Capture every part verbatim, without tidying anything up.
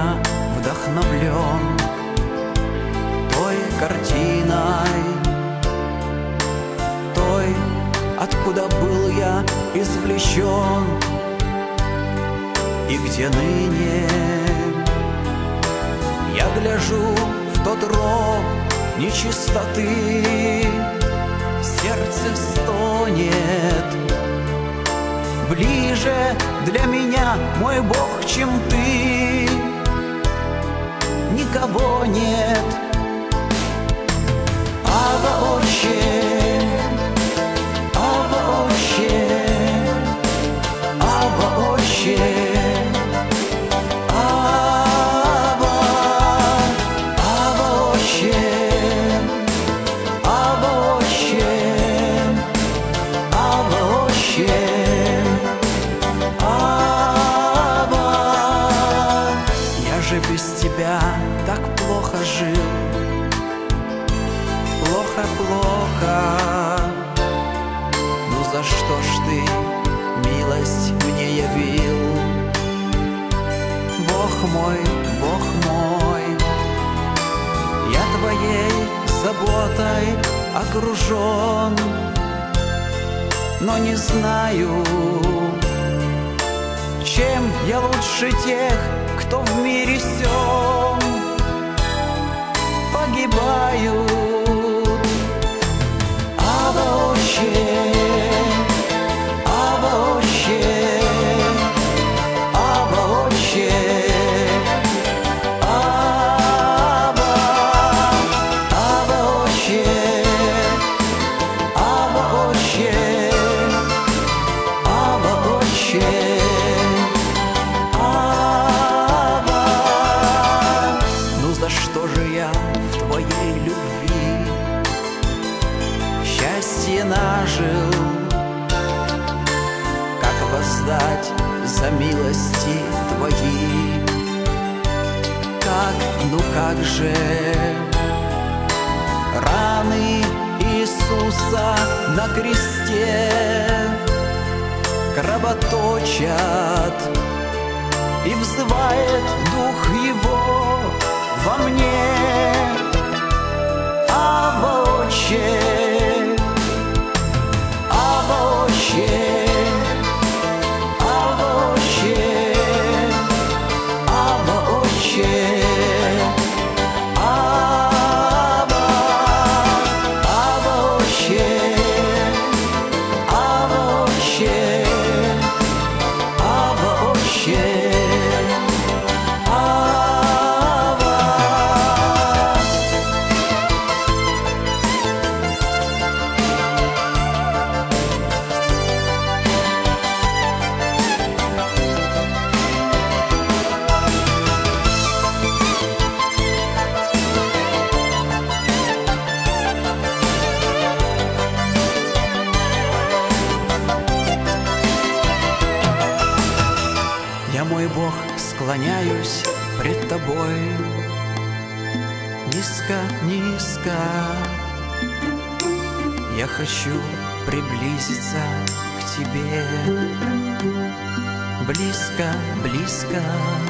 меня вдохновлен той картиной, той, откуда был я извлечен, и где ныне я гляжу в тот ров нечистоты. Сердце стонет, ближе для меня, мой Бог, чем ты. Никого нет, Ава, Отче, Ава, Отче, Ава, Отче, Ава, Ава, Отче, Ава, Отче, Ава, Отче, Ава. Я же без тебя так плохо жил, плохо, плохо. Ну за что ж ты милость мне явил? Бог мой, Бог мой, я твоей заботой окружен, но не знаю, чем я лучше тех, кто в мире сём погибают. Ава, Отче, Ава, Отче, Ава, Отче, Ава, Ава, Отче, Ава, Отче, Ава, Отче, Ава. Ну за что же я в твоей любви счастье нажил? Как воздать за милости твои? Как, ну как же раны Иисуса на кресте кровоточат, и взывает Дух Его во мне. Ава, Отче, Ава, Отче, Ава, Отче, Ава, Отче, Ава, Ава, Отче, Ава, Отче, Ава, Отче, Ава. Я, мой Бог, склоняюсь пред Тобой низко, низко. Я хочу приблизиться к Тебе близко, близко.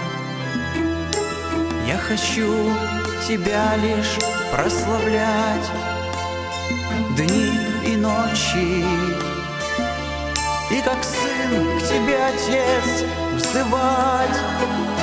Я хочу Тебя лишь прославлять дни и ночи, и как сын к Тебе, Отец, взывать.